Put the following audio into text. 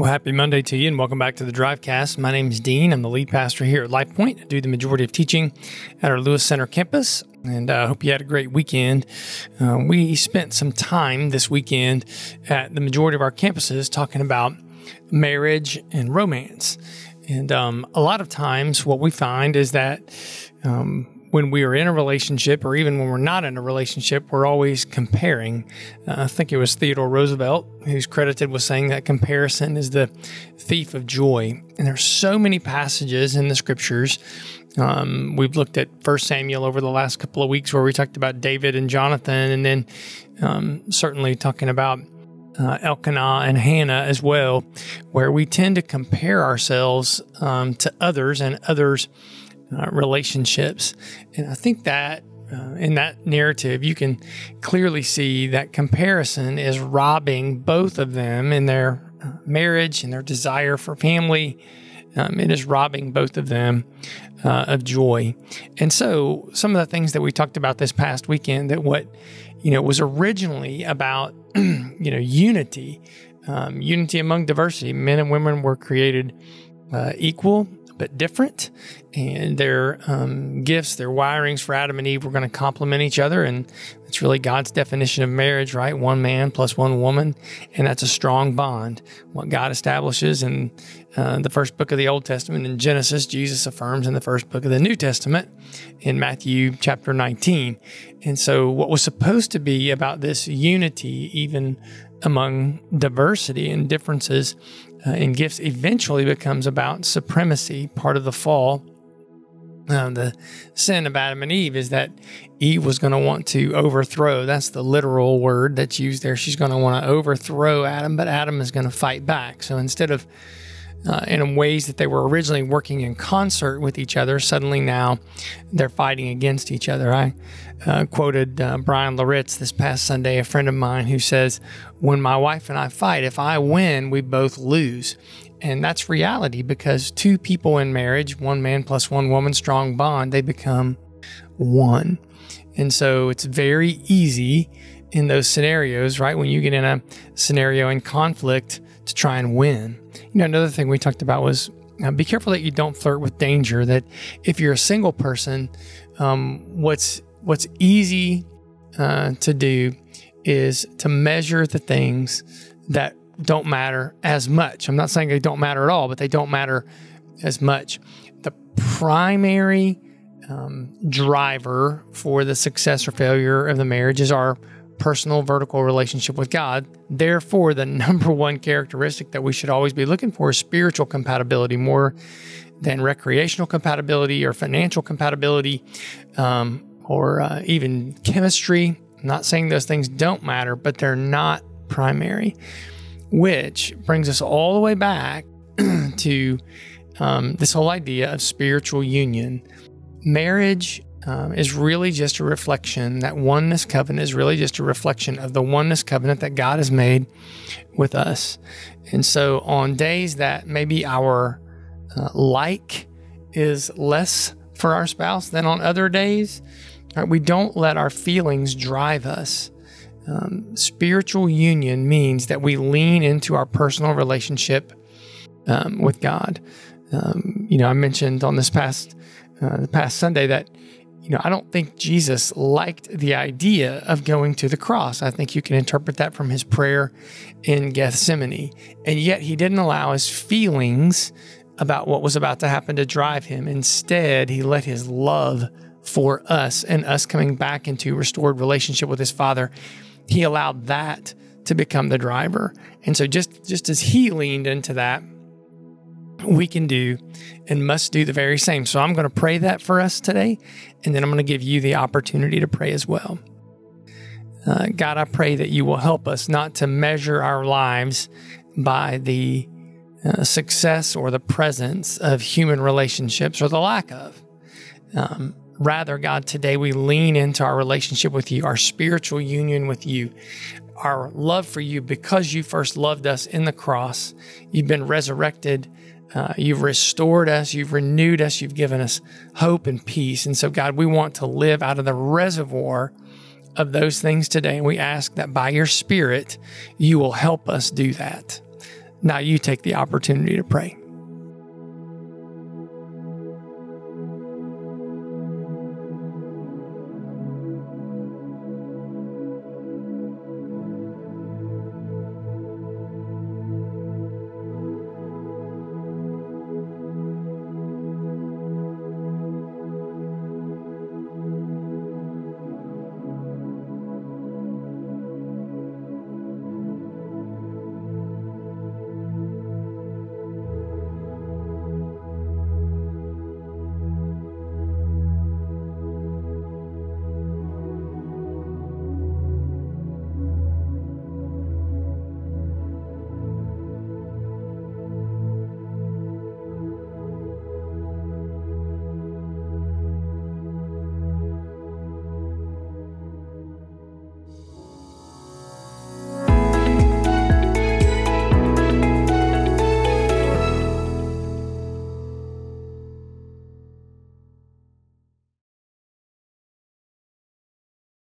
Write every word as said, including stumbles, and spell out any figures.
Well, happy Monday to you, and welcome back to the Drivecast. My name is Dean. I'm the lead pastor here at LifePoint. I do the majority of teaching at our Lewis Center campus, and I uh, hope you had a great weekend. Uh, we spent some time this weekend at the majority of our campuses talking about marriage and romance. And um, a lot of times what we find is that um, when we are in a relationship, or even when we're not in a relationship, we're always comparing. Uh, I think it was Theodore Roosevelt who's credited with saying that comparison is the thief of joy. And there's so many passages in the scriptures. Um, we've looked at First Samuel over the last couple of weeks where we talked about David and Jonathan, and then um, certainly talking about Uh, Elkanah and Hannah as well, where we tend to compare ourselves um, to others and others' uh, relationships. And I think that uh, in that narrative, you can clearly see that comparison is robbing both of them in their uh, marriage and their desire for family. Um, it is robbing both of them uh, of joy. And so some of the things that we talked about this past weekend, that what, you know, was originally about, you know, unity, um, unity among diversity. Men and women were created uh, equal, but different. And their um, gifts, their wirings for Adam and Eve were going to complement each other. And it's really God's definition of marriage, right? One man plus one woman. And that's a strong bond. What God establishes in uh, the first book of the Old Testament in Genesis, Jesus affirms in the first book of the New Testament in Matthew chapter nineteen. And so what was supposed to be about this unity, even among diversity and differences uh, in gifts, eventually becomes about supremacy. Part of the fall, uh, the sin of Adam and Eve, is that Eve was going to want to overthrow. That's the literal word that's used there. She's going to want to overthrow Adam, but Adam is going to fight back. So instead of Uh, in ways that they were originally working in concert with each other, suddenly now they're fighting against each other. I uh, quoted uh, Brian Loritz this past Sunday, a friend of mine, who says, when my wife and I fight, if I win, we both lose. And that's reality, because two people in marriage, one man plus one woman, strong bond, they become one. And so it's very easy in those scenarios, right? When you get in a scenario in conflict, to try and win. You know, another thing we talked about was uh, be careful that you don't flirt with danger. That if you're a single person, um, what's what's easy uh, to do is to measure the things that don't matter as much. I'm not saying they don't matter at all, but they don't matter as much. The primary um, driver for the success or failure of the marriage is our personal vertical relationship with God. Therefore, the number one characteristic that we should always be looking for is spiritual compatibility, more than recreational compatibility or financial compatibility, um, or uh, even chemistry. I'm not saying those things don't matter, but they're not primary, which brings us all the way back to um, this whole idea of spiritual union. Marriage Um, is really just a reflection, that oneness covenant is really just a reflection of the oneness covenant that God has made with us. And so on days that maybe our uh, like is less for our spouse than on other days, right, we don't let our feelings drive us. Um, spiritual union means that we lean into our personal relationship um, with God. Um, you know, I mentioned on this past, uh, the past Sunday that You know, I don't think Jesus liked the idea of going to the cross. I think you can interpret that from his prayer in Gethsemane. And yet he didn't allow his feelings about what was about to happen to drive him. Instead, he let his love for us and us coming back into restored relationship with his Father, he allowed that to become the driver. And so just, just as he leaned into that, we can do and must do the very same. So I'm going to pray that for us today, and then I'm going to give you the opportunity to pray as well. Uh, God, I pray that you will help us not to measure our lives by the uh, success or the presence of human relationships or the lack of. Um, rather, God, today we lean into our relationship with you, our spiritual union with you, our love for you because you first loved us in the cross. You've been resurrected. Uh, you've restored us, you've renewed us, you've given us hope and peace. And so, God, we want to live out of the reservoir of those things today. And we ask that by your Spirit, you will help us do that. Now you take the opportunity to pray.